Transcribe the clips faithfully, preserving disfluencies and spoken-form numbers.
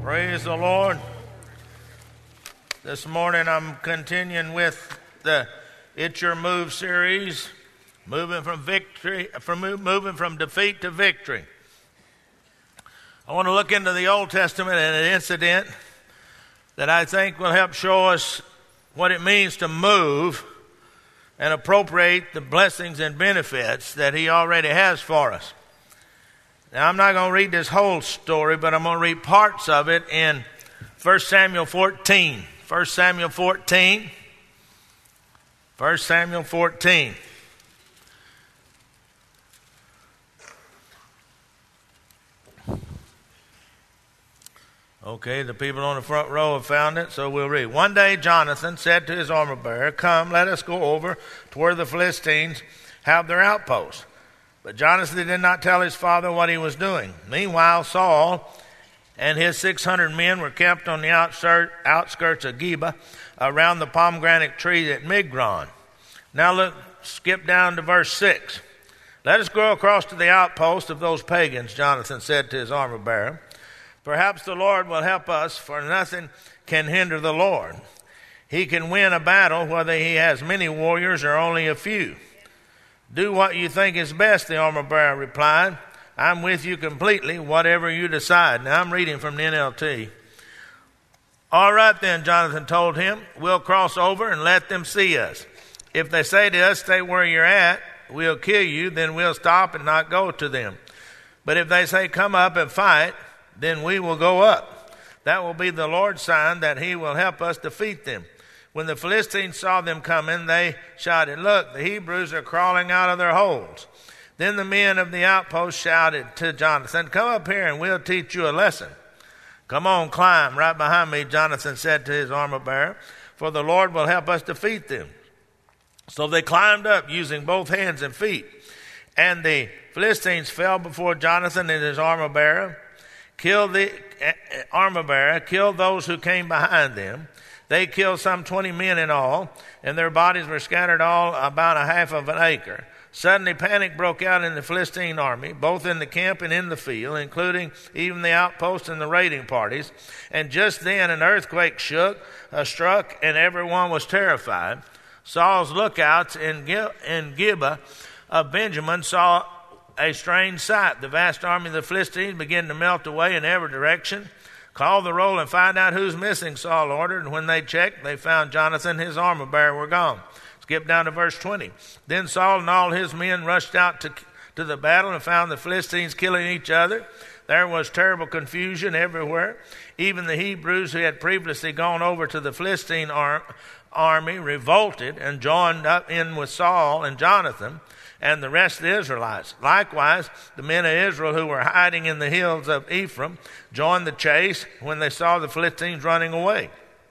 Praise the Lord. This morning I'm continuing with the It's Your Move series, moving from victory, from moving from defeat to victory. I want to look into the Old Testament and an incident that I think will help show us what it means to move and appropriate the blessings and benefits that He already has for us. Now, I'm not going to read this whole story, but I'm going to read parts of it in First Samuel fourteen. First Samuel fourteen. First Samuel fourteen. Okay, the people on the front row have found it, so we'll read. One day Jonathan said to his armor bearer, "Come, let us go over to where the Philistines have their outposts." But Jonathan did not tell his father what he was doing. Meanwhile, Saul and his six hundred men were kept on the outskirts of Geba, around the pomegranate tree at Migron. Now look, skip down to verse six. "Let us go across to the outpost of those pagans," Jonathan said to his armor bearer. "Perhaps the Lord will help us, for nothing can hinder the Lord. He can win a battle whether he has many warriors or only a few." "Do what you think is best," the armor bearer replied. "I'm with you completely, whatever you decide." Now I'm reading from the N L T. "All right then," Jonathan told him. "We'll cross over and let them see us. If they say to us, 'Stay where you're at, we'll kill you,' then we'll stop and not go to them. But if they say, 'Come up and fight,' then we will go up. That will be the Lord's sign that He will help us defeat them." When the Philistines saw them coming, they shouted, "Look, the Hebrews are crawling out of their holes." Then the men of the outpost shouted to Jonathan, "Come up here and we'll teach you a lesson." "Come on, climb right behind me," Jonathan said to his armor bearer, "for the Lord will help us defeat them." So they climbed up using both hands and feet. And the Philistines fell before Jonathan and his armor bearer, killed the uh, armor bearer, killed those who came behind them. They killed some twenty men in all, and their bodies were scattered all about a half of an acre. Suddenly panic broke out in the Philistine army, both in the camp and in the field, including even the outposts and the raiding parties. And just then an earthquake shook, uh, struck, and everyone was terrified. Saul's lookouts in, Gib- in Gibeah of Benjamin saw a strange sight. The vast army of the Philistines began to melt away in every direction. "Call the roll and find out who's missing," Saul ordered. And when they checked, they found Jonathan and his armor bearer were gone. Skip down to verse twenty. Then Saul and all his men rushed out to, to the battle and found the Philistines killing each other. There was terrible confusion everywhere. Even the Hebrews who had previously gone over to the Philistine ar- army revolted and joined up in with Saul and Jonathan and the rest of the Israelites. Likewise, the men of Israel who were hiding in the hills of Ephraim joined the chase when they saw the Philistines running away.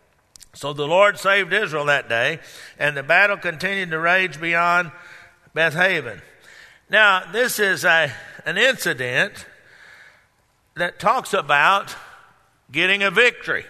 So the Lord saved Israel that day, and the battle continued to rage beyond Bethaven. Now, this is a, an incident that talks about getting a victory.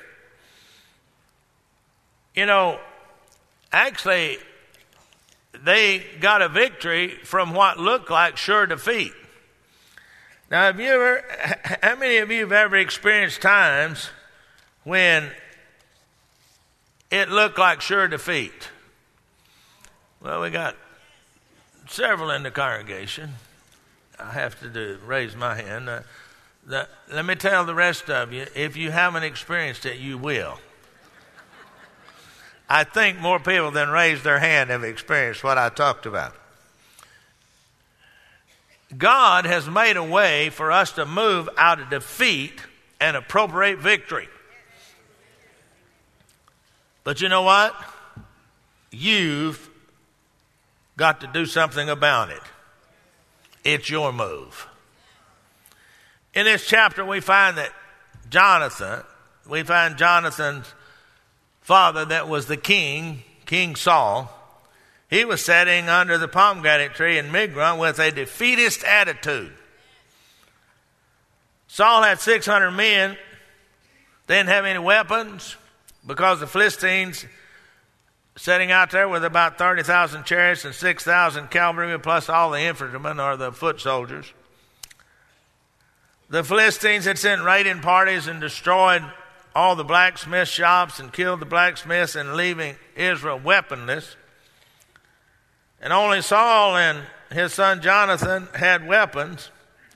You know, actually, they got a victory from what looked like sure defeat. Now, have you ever, how many of you have ever experienced times when it looked like sure defeat? Well, we got several in the congregation. I have to do raise my hand. Uh, the, let me tell the rest of you, if you haven't experienced it, you will. I think more people than raised their hand have experienced what I talked about. God has made a way for us to move out of defeat and appropriate victory. But you know what? You've got to do something about it. It's your move. In this chapter, we find that Jonathan, we find Jonathan's father that was the king, King Saul. He was sitting under the pomegranate tree in Migron with a defeatist attitude. Saul had six hundred men. They didn't have any weapons because the Philistines sitting out there with about thirty thousand chariots and six thousand cavalry plus all the infantrymen or the foot soldiers. The Philistines had sent raiding parties and destroyed all the blacksmith shops and killed the blacksmiths and leaving Israel weaponless. And only Saul and his son Jonathan had weapons.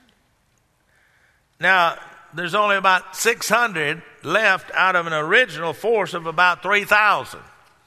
Now, there's only about six hundred left out of an original force of about three thousand.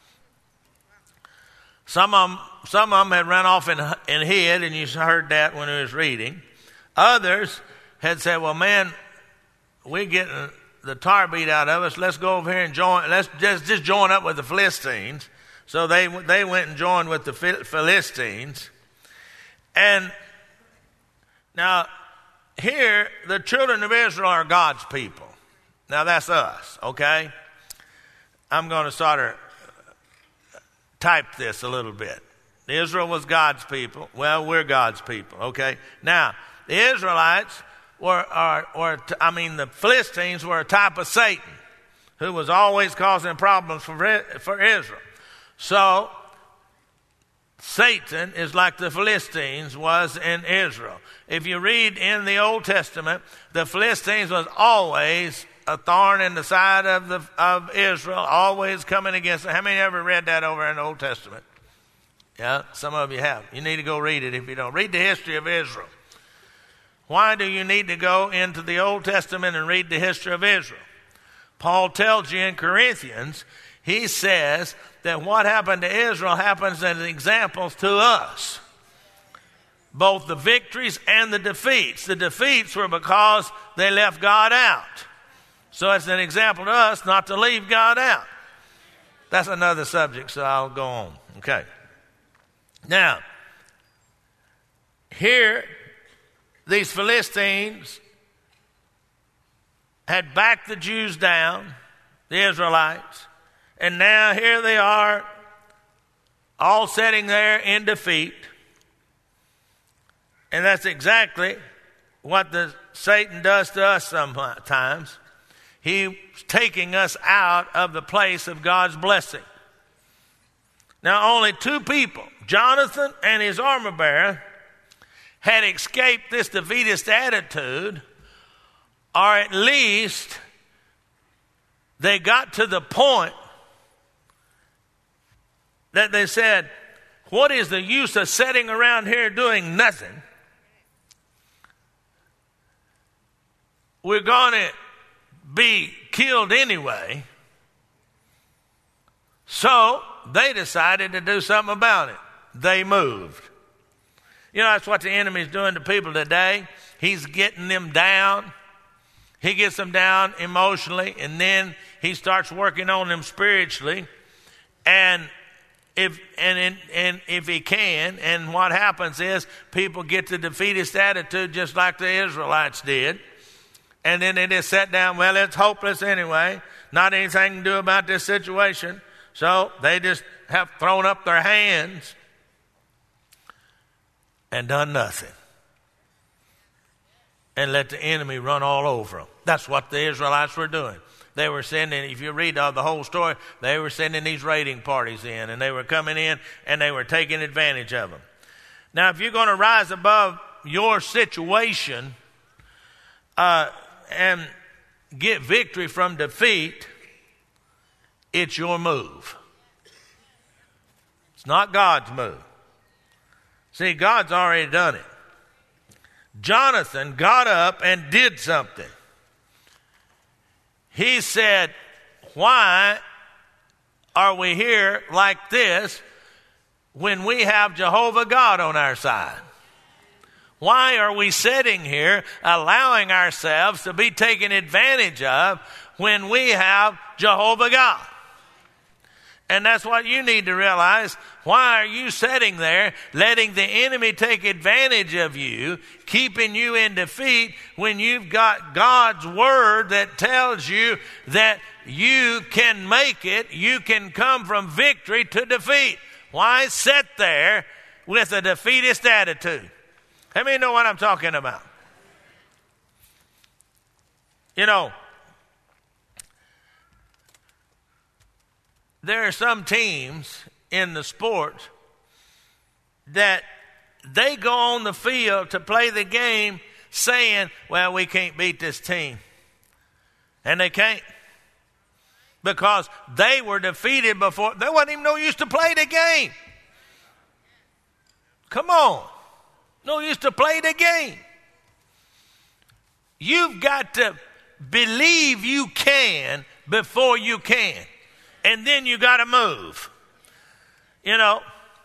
Some of them, some of them had run off and, and hid, and you heard that when he was reading. Others had said, well, man, we're getting the tar beat out of us. Let's go over here and join. Let's just, just join up with the Philistines. So they they went and joined with the Philistines. And now here, the children of Israel are God's people. Now that's us, okay? I'm going to sort of type this a little bit. Israel was God's people. Well, we're God's people, okay? Now, the Israelites were, are, were, I mean, the Philistines were a type of Satan who was always causing problems for, for Israel. So, Satan is like the Philistines was in Israel. If you read in the Old Testament, the Philistines was always a thorn in the side of the of Israel, always coming against it. How many ever read that over in the Old Testament? Yeah, some of you have. You need to go read it if you don't. Read the history of Israel. Why do you need to go into the Old Testament and read the history of Israel? Paul tells you in Corinthians, he says that what happened to Israel happens as examples to us. Both the victories and the defeats. The defeats were because they left God out. So it's an example to us not to leave God out. That's another subject, so I'll go on. Okay. Now, here, these Philistines had backed the Jews down, the Israelites, and now here they are, all sitting there in defeat. And that's exactly what the Satan does to us sometimes. He's taking us out of the place of God's blessing. Now, only two people, Jonathan and his armor bearer, had escaped this defeatist attitude, or at least they got to the point that they said, what is the use of sitting around here doing nothing? We're going to be killed anyway. So they decided to do something about it. They moved. You know, that's what the enemy's doing to people today. He's getting them down. He gets them down emotionally, and then he starts working on them spiritually. And if and and if he can, and what happens is people get the defeatist attitude just like the Israelites did. And then they just sat down, well, it's hopeless anyway. Not anything to do about this situation. So they just have thrown up their hands and done nothing. And let the enemy run all over them. That's what the Israelites were doing. They were sending, if you read all the whole story, they were sending these raiding parties in. And they were coming in and they were taking advantage of them. Now, if you're going to rise above your situation uh, and get victory from defeat, it's your move. It's not God's move. See, God's already done it. Jonathan got up and did something. He said, why are we here like this when we have Jehovah God on our side? Why are we sitting here allowing ourselves to be taken advantage of when we have Jehovah God? And that's what you need to realize. Why are you sitting there letting the enemy take advantage of you, keeping you in defeat when you've got God's word that tells you that you can make it, you can come from victory to defeat? Why sit there with a defeatist attitude? How many know what I'm talking about? You know, there are some teams in the sport that they go on the field to play the game saying, well, we can't beat this team. And they can't. Because they were defeated before. There wasn't even no use to play the game. Come on. No use to play the game. You've got to believe you can before you can. And then you got to move. You know,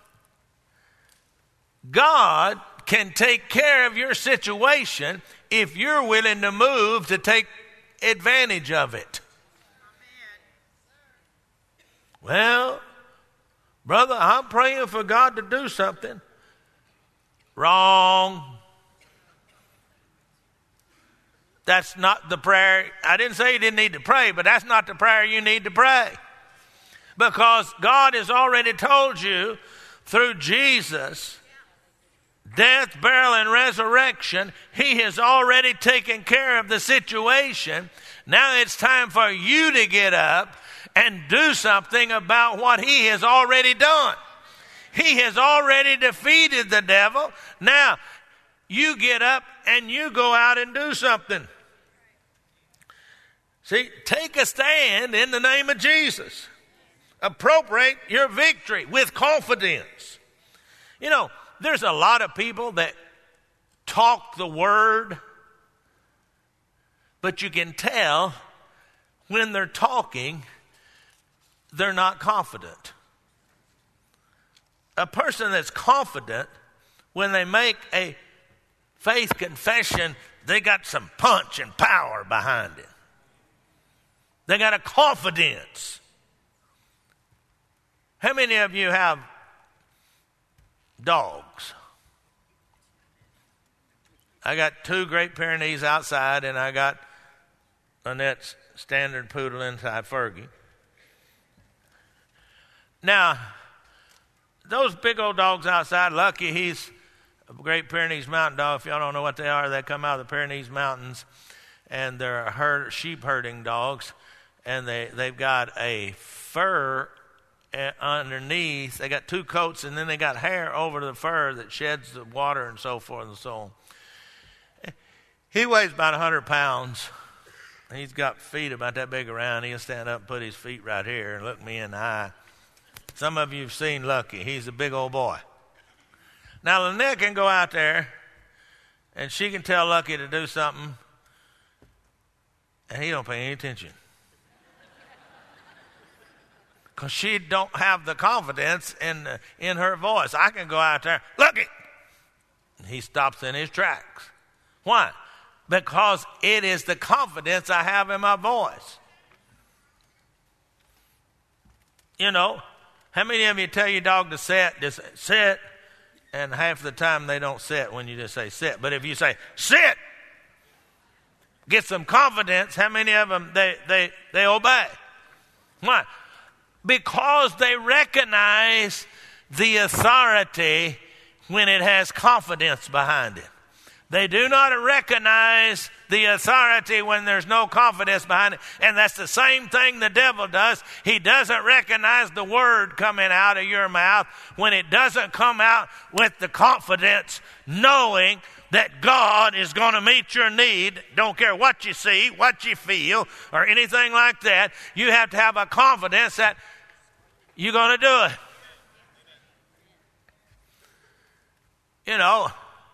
God can take care of your situation if you're willing to move to take advantage of it. Well, brother, I'm praying for God to do something. Wrong. That's not the prayer. I didn't say you didn't need to pray, but that's not the prayer you need to pray. Because God has already told you through Jesus, death, burial, and resurrection, He has already taken care of the situation. Now it's time for you to get up and do something about what He has already done. He has already defeated the devil. Now, you get up and you go out and do something. See, take a stand in the name of Jesus. Appropriate your victory with confidence. You know, there's a lot of people that talk the word, but you can tell when they're talking, they're not confident. A person that's confident, when they make a faith confession, they got some punch and power behind it. They got a confidence. How many of you have dogs? I got two Great Pyrenees outside, and I got Annette's standard poodle inside, Fergie. Now, those big old dogs outside, Lucky, he's a Great Pyrenees mountain dog. If y'all don't know what they are, they come out of the Pyrenees Mountains, and they're herd, sheep herding dogs, and they, they've got a fur underneath. They got two coats, and then they got hair over the fur that sheds the water and so forth and so on. He weighs about one hundred pounds. He's got feet about that big around. He'll stand up and put his feet right here and look me in the eye. Some of you have seen Lucky. He's a big old boy. Now, Lynette can go out there, and she can tell Lucky to do something, and he don't pay any attention. Because she don't have the confidence in, the, in her voice. I can go out there, Lucky! He stops in his tracks. Why? Because it is the confidence I have in my voice. You know, how many of you tell your dog to sit, just sit, and half the time they don't sit when you just say sit. But if you say, sit, get some confidence, how many of them, they, they, they obey? Why? Because they recognize the authority when it has confidence behind it. They do not recognize the authority when there's no confidence behind it. And that's the same thing the devil does. He doesn't recognize the word coming out of your mouth when it doesn't come out with the confidence, knowing that God is going to meet your need. Don't care what you see, what you feel, or anything like that. You have to have a confidence that you're going to do it. You know,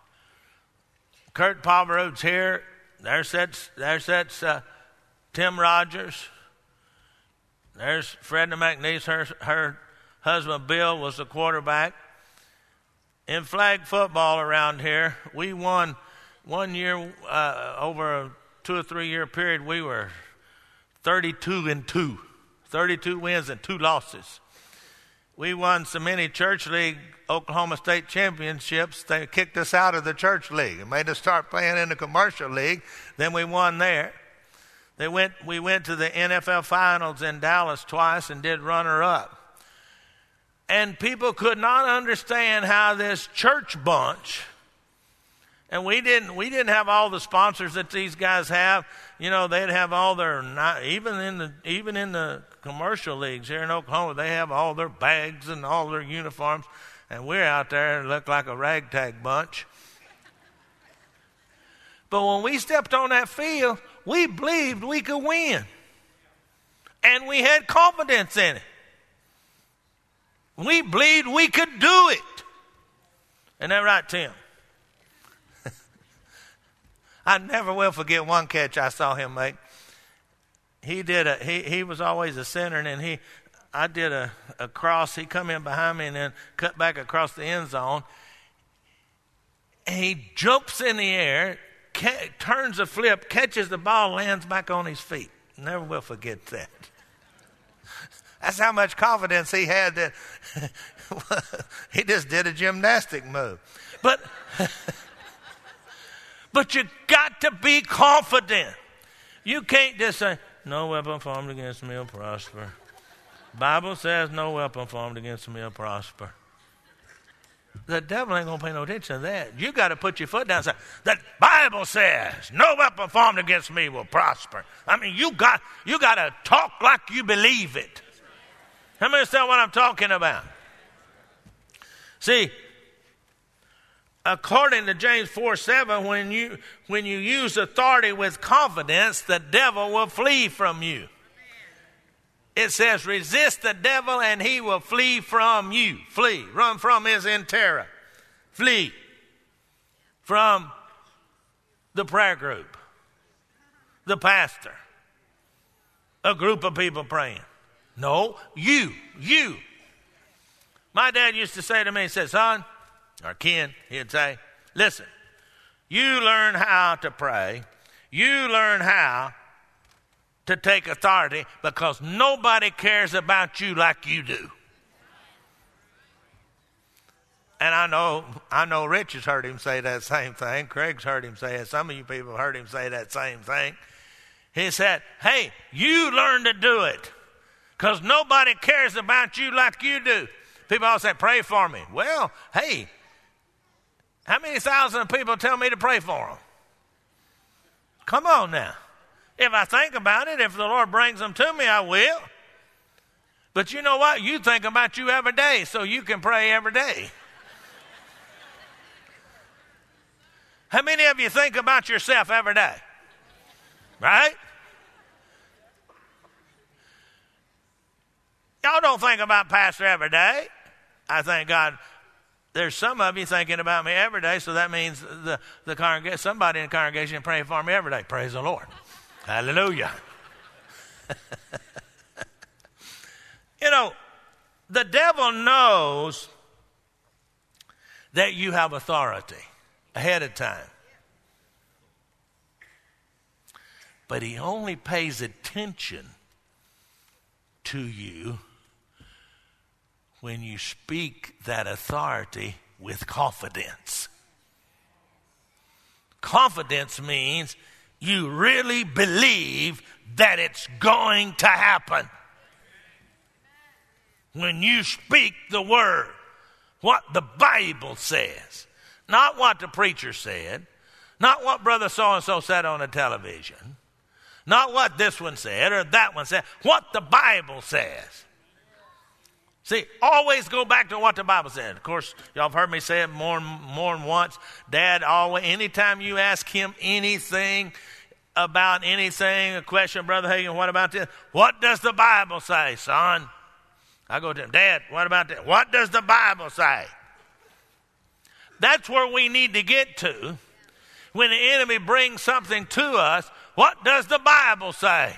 Kurt Pomeroy's here. There sits, there sits uh, Tim Rogers. There's Fredna McNeese. Her, her husband Bill was the quarterback. In flag football around here, we won one year, uh, over a two or three year period, we were thirty-two and two. thirty-two wins and two losses. We won so many church league Oklahoma State championships, they kicked us out of the church league and made us start playing in the commercial league. Then we won there. They went. We went to the N F L finals in Dallas twice and did runner-up. And people could not understand how this church bunch, and we didn't we didn't have all the sponsors that these guys have. You know, they'd have all their, not, even in the even in the commercial leagues here in Oklahoma, they have all their bags and all their uniforms. And we're out there and look like a ragtag bunch. But when we stepped on that field, we believed we could win. And we had confidence in it. We believed we could do it. Isn't that right, Tim? I never will forget one catch I saw him make. He did a he he was always a center, and then he I did a, a cross. He come in behind me and then cut back across the end zone. And he jumps in the air, ca- turns a flip, catches the ball, lands back on his feet. Never will forget that. That's how much confidence he had that he just did a gymnastic move. But but you got to be confident. You can't just say, no weapon formed against me will prosper. Bible says no weapon formed against me will prosper. The devil ain't going to pay no attention to that. You got to put your foot down and say, the Bible says no weapon formed against me will prosper. I mean, you got you got to talk like you believe it. How many understand what I'm talking about? See, according to James four seven, when you when you use authority with confidence, the devil will flee from you. It says, resist the devil and he will flee from you. Flee. Run from his in terror. Flee from the prayer group, the pastor, a group of people praying. No, you, you. My dad used to say to me, he said, son, or Ken, he'd say, listen, you learn how to pray. You learn how to take authority because nobody cares about you like you do. And I know, I know Rich has heard him say that same thing. Craig's heard him say it. Some of you people have heard him say that same thing. He said, hey, you learn to do it because nobody cares about you like you do. People always say, pray for me. Well, hey, how many thousand people tell me to pray for them? Come on now. If I think about it, if the Lord brings them to me, I will. But you know what? You think about you every day, so you can pray every day. How many of you think about yourself every day? Right? Y'all don't think about Pastor every day. I thank God there's some of you thinking about me every day, so that means the, the congreg- somebody in the congregation praying for me every day. Praise the Lord. Hallelujah. You know, the devil knows that you have authority ahead of time. But he only pays attention to you when you speak that authority with confidence. Confidence means you really believe that it's going to happen. When you speak the word, what the Bible says, not what the preacher said, not what brother so-and-so said on the television, not what this one said or that one said, what the Bible says. See, always go back to what the Bible said. Of course, y'all have heard me say it more, more than once. Dad, always, anytime you ask him anything about anything, a question, Brother Hagin, what about this? What does the Bible say, son? I go to him, Dad, what about that? What does the Bible say? That's where we need to get to. When the enemy brings something to us, what does the Bible say?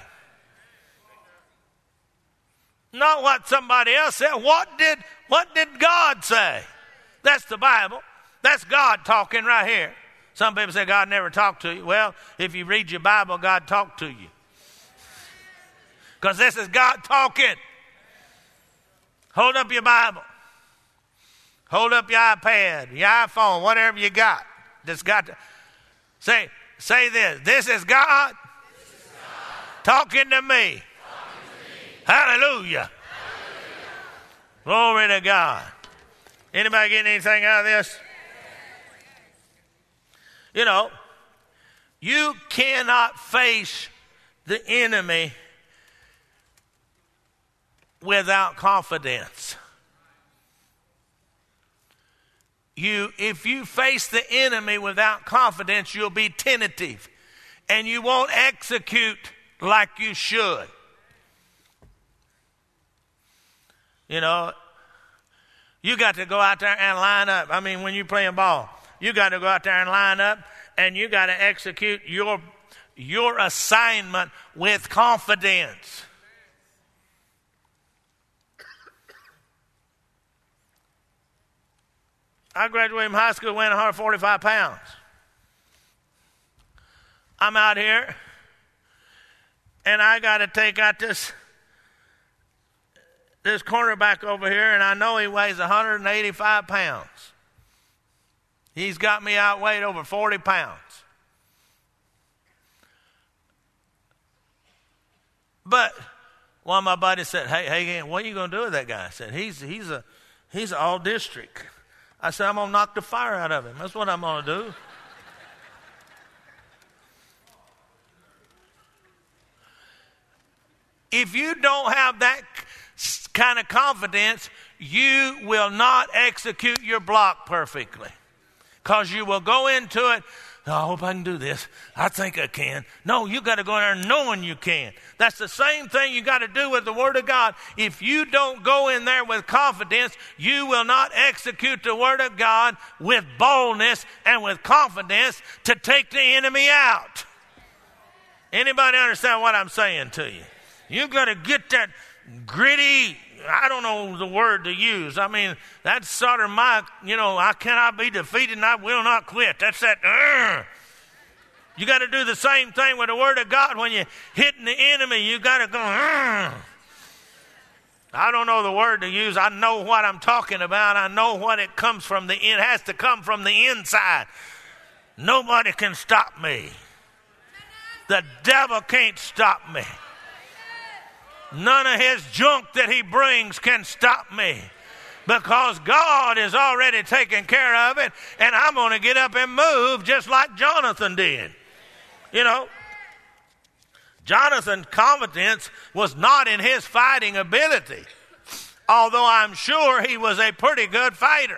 Not what somebody else said. What did, what did God say? That's the Bible. That's God talking right here. Some people say God never talked to you. Well, if you read your Bible, God talked to you. Because this is God talking. Hold up your Bible. Hold up your iPad, your iPhone, whatever you got. Just got to say, say this. This is God, this is God. Talking to me. Hallelujah. Hallelujah. Glory to God. Anybody getting anything out of this? You know, you cannot face the enemy without confidence. you, if you face the enemy without confidence, you'll be tentative and you won't execute like you should. You know, you got to go out there and line up. I mean, when you're playing ball, you got to go out there and line up, and you got to execute your, your assignment with confidence. I graduated from high school weighing one hundred forty-five pounds. I'm out here, and I got to take out this this cornerback over here, and I know he weighs one hundred eighty-five pounds. He's got me outweighed over forty pounds. But one of my buddies said, hey, hey, what are you going to do with that guy? I said, he's, he's a he's an all-district. I said, I'm going to knock the fire out of him. That's what I'm going to do. If you don't have that kind of confidence, you will not execute your block perfectly. Because you will go into it, oh, I hope I can do this. I think I can. No, you got to go in there knowing you can. That's the same thing you got to do with the Word of God. If you don't go in there with confidence, you will not execute the Word of God with boldness and with confidence to take the enemy out. Anybody understand what I'm saying to you? You got to get that gritty, I don't know the word to use. I mean, that's sort of my, you know, I cannot be defeated and I will not quit. That's that, uh. You got to do the same thing with the Word of God. When you're hitting the enemy, you got to go, uh. I don't know the word to use. I know what I'm talking about. I know what it comes from. The It has to come from the inside. Nobody can stop me. The devil can't stop me. None of his junk that he brings can stop me, because God is already taking care of it, and I'm going to get up and move just like Jonathan did. You know, Jonathan's confidence was not in his fighting ability, although I'm sure he was a pretty good fighter,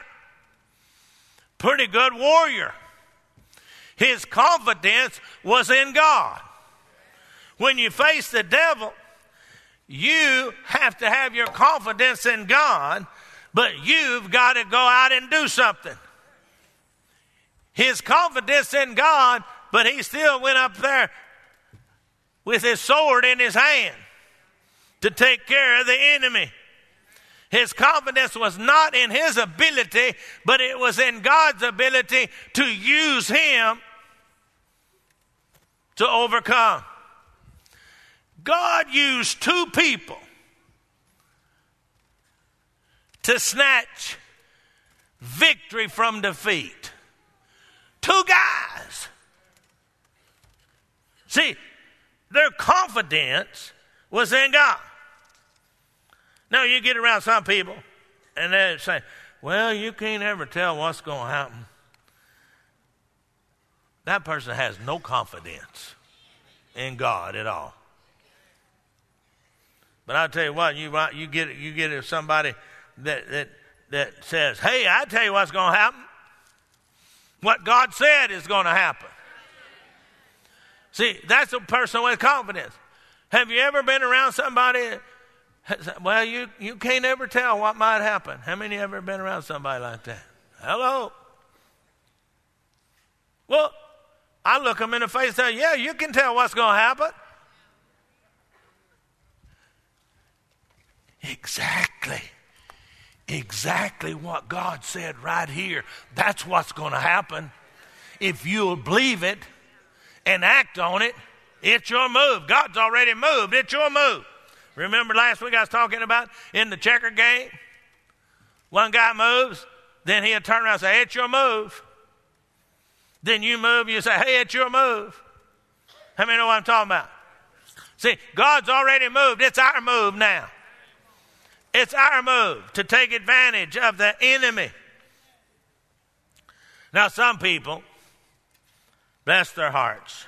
pretty good warrior. His confidence was in God. When you face the devil, you have to have your confidence in God, but you've got to go out and do something. His confidence in God, but he still went up there with his sword in his hand to take care of the enemy. His confidence was not in his ability, but it was in God's ability to use him to overcome. God used two people to snatch victory from defeat. Two guys. See, their confidence was in God. Now, you get around some people, and they say, well, you can't ever tell what's going to happen. That person has no confidence in God at all. But I'll tell you what, you you get you get somebody that that that says, hey, I tell you what's going to happen. What God said is going to happen. See, that's a person with confidence. Have you ever been around somebody? Well, you, you can't ever tell what might happen. How many have ever been around somebody like that? Hello? Well, I look them in the face and say, yeah, you can tell what's going to happen. Exactly. Exactly what God said right here. That's what's going to happen. If you'll believe it and act on it, it's your move. God's already moved. It's your move. Remember last week I was talking about in the checker game? One guy moves, then he'll turn around and say, hey, it's your move. Then you move, you say, hey, it's your move. How many know what I'm talking about? See, God's already moved. It's our move now. It's our move to take advantage of the enemy. Now, some people, bless their hearts,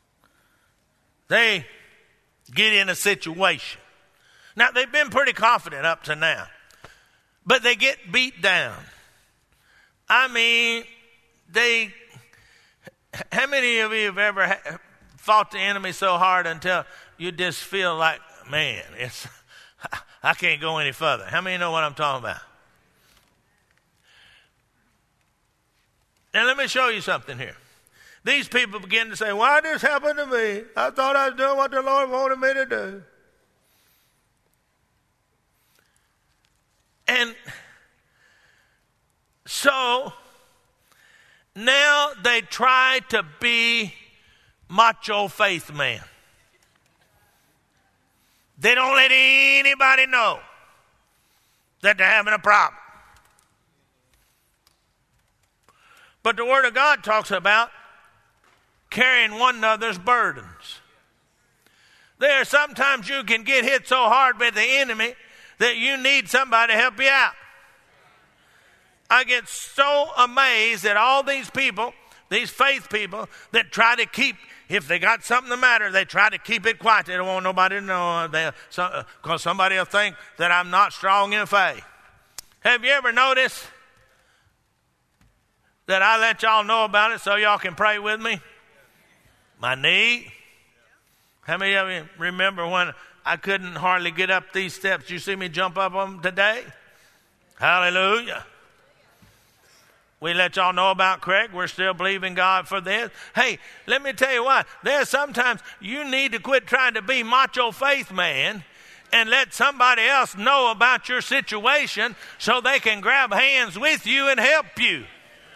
they get in a situation. Now, they've been pretty confident up to now, but they get beat down. I mean, they, how many of you have ever ha- fought the enemy so hard until you just feel like, man, it's, I can't go any further? How many know what I'm talking about? Now, let me show you something here. These people begin to say, why did this happen to me? I thought I was doing what the Lord wanted me to do. And so now they try to be macho faith man. They don't let anybody know that they're having a problem. But the Word of God talks about carrying one another's burdens. There are sometimes you can get hit so hard by the enemy that you need somebody to help you out. I get so amazed at all these people, these faith people, that try to keep, if they got something the matter, they try to keep it quiet. They don't want nobody to know, because so, uh, somebody will think that I'm not strong in faith. Have you ever noticed that I let y'all know about it so y'all can pray with me? My knee. How many of you remember when I couldn't hardly get up these steps? You see me jump up them today? Hallelujah. We let y'all know about Craig. We're still believing God for this. Hey, let me tell you what. There's sometimes you need to quit trying to be macho faith man and let somebody else know about your situation so they can grab hands with you and help you.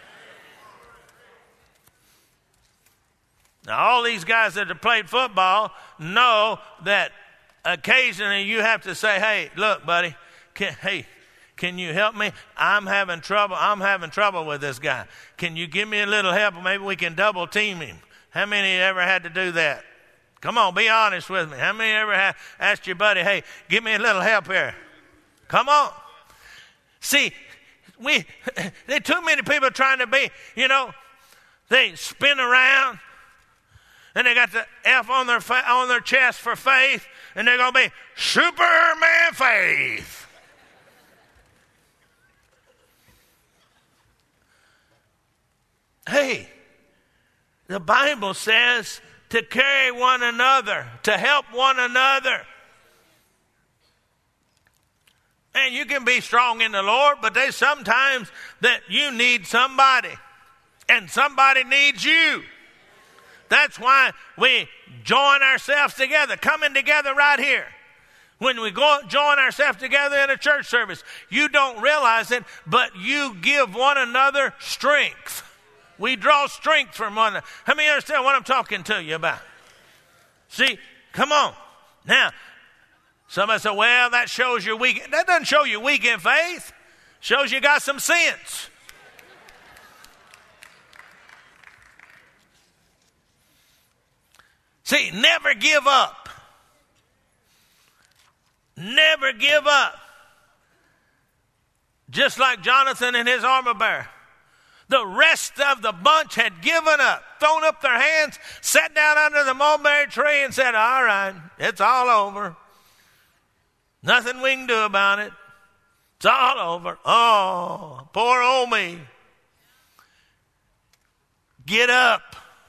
Now, all these guys that have played football know that occasionally you have to say, hey, look, buddy, can, hey, can you help me? I'm having trouble. I'm having trouble with this guy. Can you give me a little help? Maybe we can double team him. How many ever had to do that? Come on, be honest with me. How many ever have asked your buddy, hey, give me a little help here? Come on. See, we there are too many people trying to be, you know, they spin around. And they got the F on their fa- on their chest for faith, and they're going to be Superman faith. Hey, the Bible says to carry one another, to help one another. And you can be strong in the Lord, but there's sometimes that you need somebody, and somebody needs you. That's why we join ourselves together, coming together right here. When we go join ourselves together in a church service, you don't realize it, but you give one another strength. We draw strength from one another. How many understand what I'm talking to you about? See, come on. Now, somebody said, well, that shows you're weak. That doesn't show you're weak in faith. Shows you got some sense. See, never give up. Never give up. Just like Jonathan and his armor bearer. The rest of the bunch had given up, thrown up their hands, sat down under the mulberry tree and said, all right, it's all over. Nothing we can do about it. It's all over. Oh, poor old me. Get up.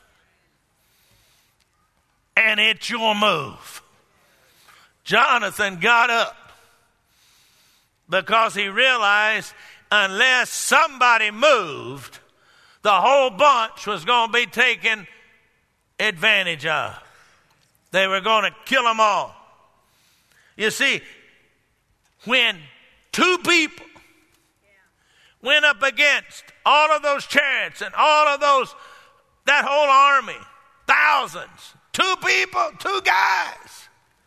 And it's your move. Jonathan got up because he realized unless somebody moved, the whole bunch was going to be taken advantage of. They were going to kill them all. You see, when two people went up against all of those chariots and all of those, that whole army, thousands, two people, two guys.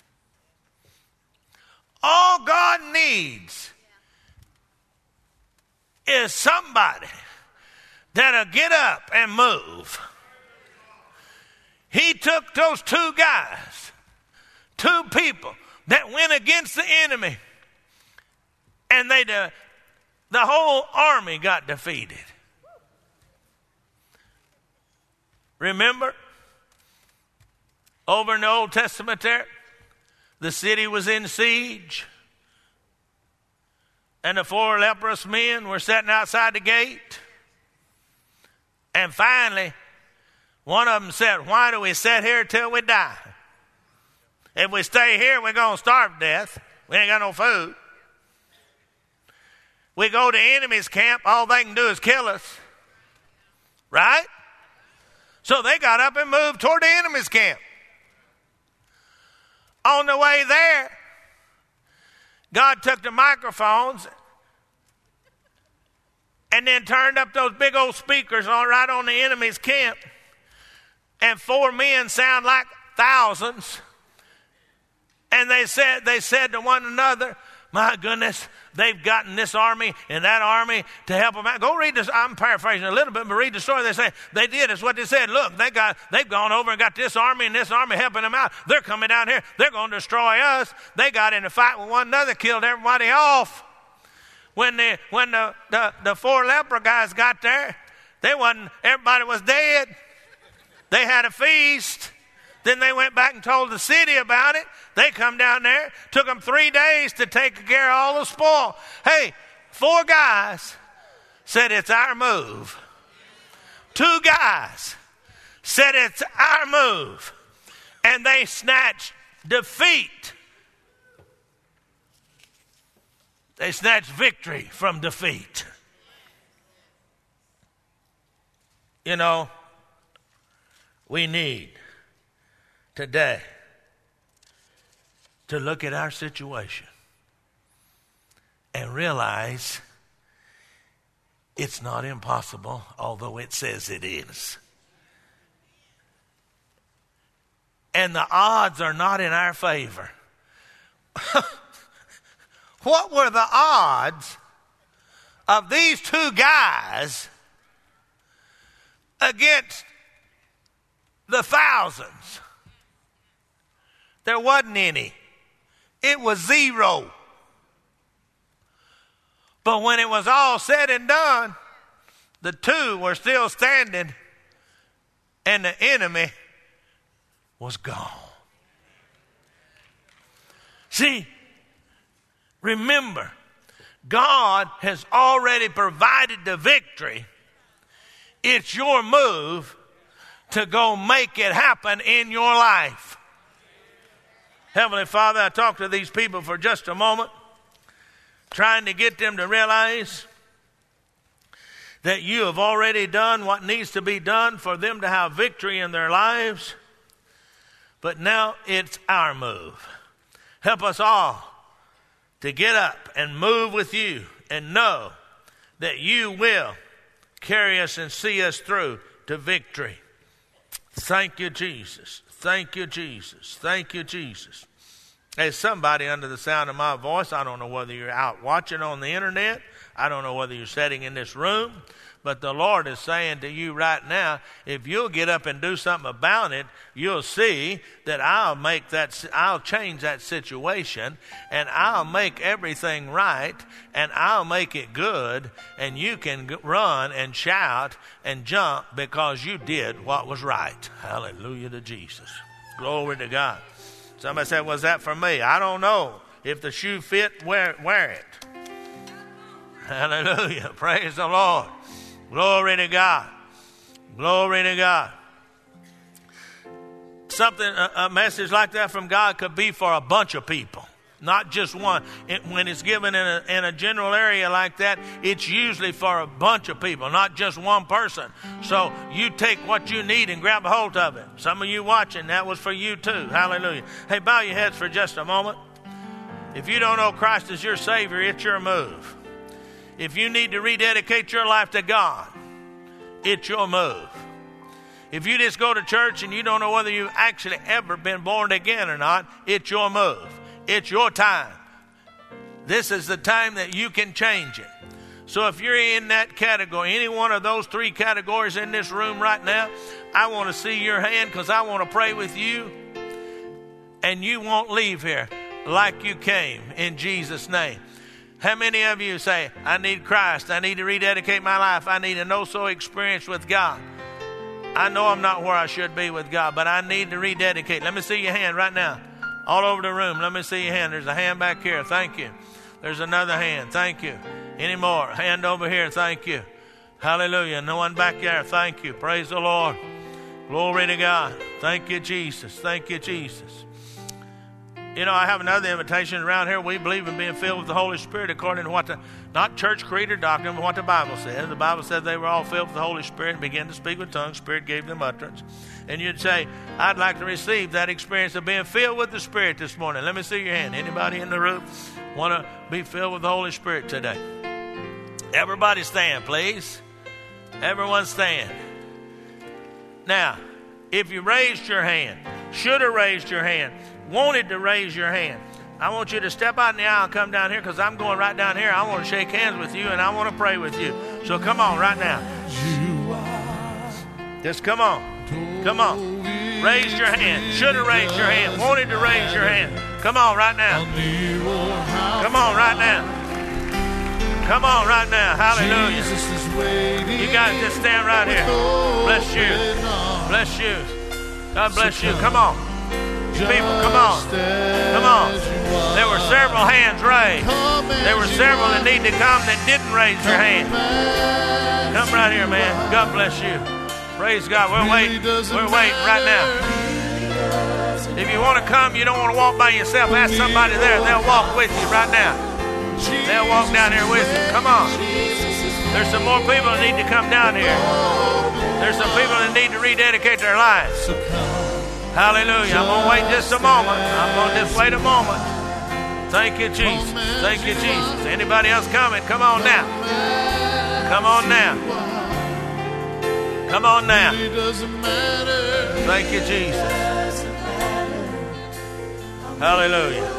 All God needs is somebody that'll get up and move. He took those two guys, two people that went against the enemy, and they de- the whole army got defeated. Remember? Over in the Old Testament there, the city was in siege. And the four leprous men were sitting outside the gate. And finally, one of them said, why do we sit here till we die? If we stay here, we're going to starve to death. We ain't got no food. We go to enemy's camp, all they can do is kill us. Right? So they got up and moved toward the enemy's camp. On the way there, God took the microphones and then turned up those big old speakers on right on the enemy's camp. And four men sound like thousands. And they said, they said to one another, my goodness, they've gotten this army and that army to help them out. Go read this. I'm paraphrasing a little bit, but read the story. They say they did. It's what they said. Look, they got, they've gone over and got this army and this army helping them out. They're coming down here. They're going to destroy us. They got in a fight with one another, killed everybody off. When the when the, the, the four leper guys got there, they wasn't. Everybody was dead. They had a feast. Then they went back and told the city about it. They come down there. Took them three days to take care of all the spoil. Hey, four guys said it's our move. Two guys said it's our move. And they snatched defeat. They snatched victory from defeat. You know, we need today to look at our situation and realize it's not impossible, although it says it is. And the odds are not in our favor. What were the odds of these two guys against the thousands? There wasn't any. It was zero. But when it was all said and done, the two were still standing and the enemy was gone. See, remember, God has already provided the victory. It's your move to go make it happen in your life. Heavenly Father, I talk to these people for just a moment, trying to get them to realize that you have already done what needs to be done for them to have victory in their lives. But now it's our move. Help us all to get up and move with you and know that you will carry us and see us through to victory. Thank you, Jesus. Thank you, Jesus. Thank you, Jesus. There's somebody under the sound of my voice. I don't know whether you're out watching on the internet. I don't know whether you're sitting in this room. But the Lord is saying to you right now, if you'll get up and do something about it, you'll see that I'll make that, I'll change that situation, and I'll make everything right, and I'll make it good, and you can run and shout and jump because you did what was right. Hallelujah to Jesus. Glory to God. Somebody said, was that for me? I don't know. If the shoe fit, wear, wear it. Hallelujah. Praise the Lord. Glory to God. Glory to God. Something, a, a message like that from God could be for a bunch of people, not just one. It, when it's given in a, in a general area like that, it's usually for a bunch of people, not just one person. So you take what you need and grab a hold of it. Some of you watching, that was for you too. Hallelujah. Hey, bow your heads for just a moment. If you don't know Christ as your Savior, it's your move. If you need to rededicate your life to God, it's your move. If you just go to church and you don't know whether you've actually ever been born again or not, it's your move. It's your time. This is the time that you can change it. So if you're in that category, any one of those three categories in this room right now, I want to see your hand because I want to pray with you. And you won't leave here like you came, in Jesus' name. How many of you say, I need Christ, I need to rededicate my life, I need a no-so experience with God? I know I'm not where I should be with God, but I need to rededicate. Let me see your hand right now. All over the room, let me see your hand. There's a hand back here, thank you. There's another hand, thank you. Any more? Hand over here, thank you. Hallelujah. No one back there. Thank you. Praise the Lord. Glory to God. Thank you, Jesus. Thank you, Jesus. You know, I have another invitation around here. We believe in being filled with the Holy Spirit according to what the, not church creed or doctrine, but what the Bible says. The Bible said they were all filled with the Holy Spirit and began to speak with tongues. Spirit gave them utterance. And you'd say, I'd like to receive that experience of being filled with the Spirit this morning. Let me see your hand. Anybody in the room want to be filled with the Holy Spirit today? Everybody stand, please. Everyone stand. Now, if you raised your hand, should have raised your hand, wanted to raise your hand, I want you to step out in the aisle and come down here, because I'm going right down here. I want to shake hands with you and I want to pray with you. So come on right now. Just come on. Come on. Raise your hand. Should have raised your hand. Wanted to raise your hand. Come on right now. Come on right now. Come on right now. Hallelujah. You guys just stand right here. Bless you. Bless you. God bless you. Come on. You people, come on. Come on. There were several hands raised. There were several that need to come that didn't raise your hand. Come right here, man. God bless you. Praise God. We're waiting. We're waiting right now. If you want to come, you don't want to walk by yourself, ask somebody there. They'll walk with you right now. They'll walk down here with you. Come on. There's some more people that need to come down here. There's some people that need to rededicate their lives. Hallelujah. I'm going to wait just a moment. I'm going to just wait a moment. Thank you, Jesus. Thank you, Jesus. Anybody else coming? Come on now. Come on now. Come on now. Thank you, Jesus. Hallelujah.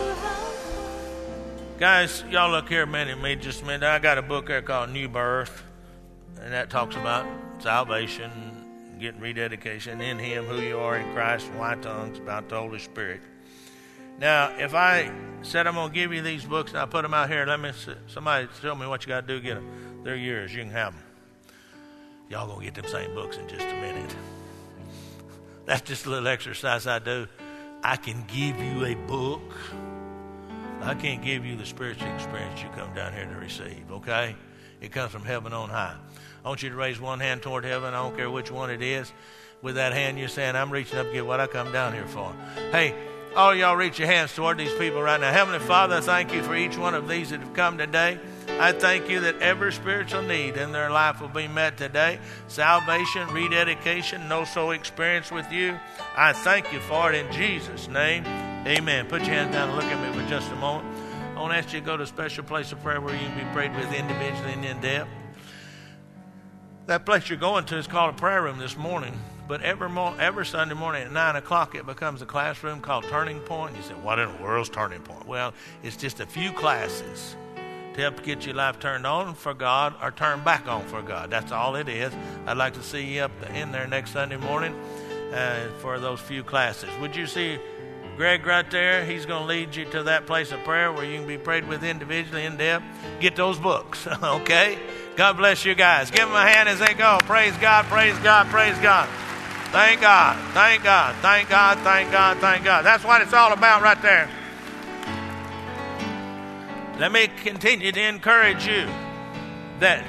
Guys, y'all look here a minute, me just a minute. I got a book there called New Birth, and that talks about salvation, getting rededication in Him, who you are in Christ, why tongues, about the Holy Spirit. Now, if I said I'm going to give you these books and I put them out here, let me somebody tell me what you got to do to get them. They're yours. You can have them. Y'all going to get them same books in just a minute. That's just a little exercise I do. I can give you a book. I can't give you the spiritual experience you come down here to receive, okay? It comes from heaven on high. I want you to raise one hand toward heaven. I don't care which one it is. With that hand, you're saying, I'm reaching up to get what I come down here for. Hey, all y'all reach your hands toward these people right now. Heavenly Father, I thank you for each one of these that have come today. I thank you that every spiritual need in their life will be met today. Salvation, rededication, no soul experience with you. I thank you for it in Jesus' name. Amen. Put your hands down and look at me for just a moment. I want to ask you to go to a special place of prayer where you can be prayed with individually and in depth. That place you're going to is called a prayer room this morning. But every mo- every Sunday morning at nine o'clock, it becomes a classroom called Turning Point. You say, what in the world's Turning Point? Well, it's just a few classes to help get your life turned on for God or turned back on for God. That's all it is. I'd like to see you up in there next Sunday morning uh, for those few classes. Would you see Greg right there? He's going to lead you to that place of prayer where you can be prayed with individually in depth. Get those books, okay? God bless you guys. Give them a hand as they go. Praise God, praise God, praise God. Thank God, thank God, thank God, thank God, thank God. That's what it's all about right there. Let me continue to encourage you that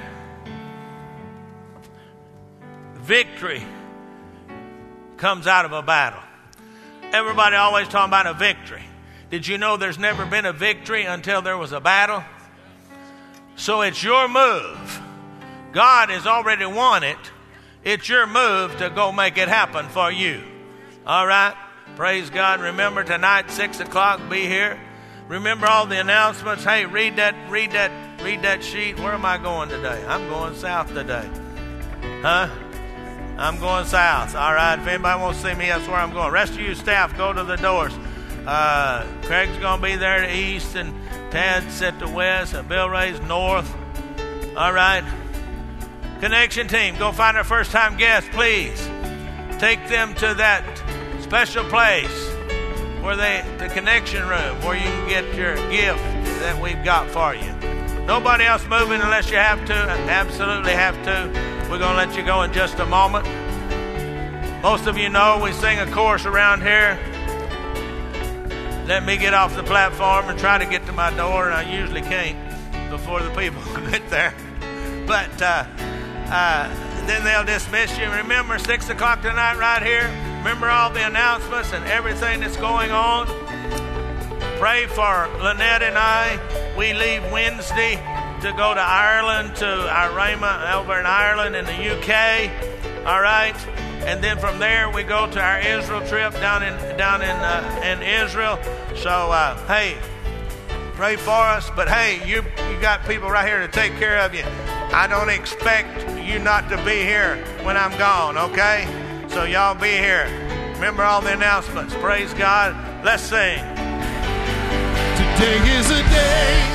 victory comes out of a battle. Everybody always talking about a victory. Did you know there's never been a victory until there was a battle? So it's your move. God has already won it. It's your move to go make it happen for you. All right? Praise God. Remember tonight, six o'clock, be here. Remember all the announcements. Hey, read that, read that, read that sheet. Where am I going today? I'm going south today. Huh? I'm going south. All right. If anybody wants to see me, that's where I'm going. Rest of you staff, go to the doors. Uh, Craig's going to be there to east, and Tad's at the west, and Bill Ray's north. All right. Connection team, go find our first-time guests, please. Take them to that special place where they, the connection room, where you can get your gift that we've got for you. Nobody else moving unless you have to. Absolutely have to. We're going to let you go in just a moment. Most of you know we sing a chorus around here. Let me get off the platform and try to get to my door, and I usually can't before the people get there. But uh, uh, then they'll dismiss you. Remember, six o'clock tonight right here. Remember all the announcements and everything that's going on. Pray for Lynette and I. We leave Wednesday to go to Ireland, to our Rhema over in Ireland in the U K. All right. And then from there we go to our Israel trip down in down in uh, in Israel. So uh, hey, pray for us. But hey, you you got people right here to take care of you. I don't expect you not to be here when I'm gone. Okay, so y'all be here. Remember all the announcements. Praise God. Let's sing. Today is a day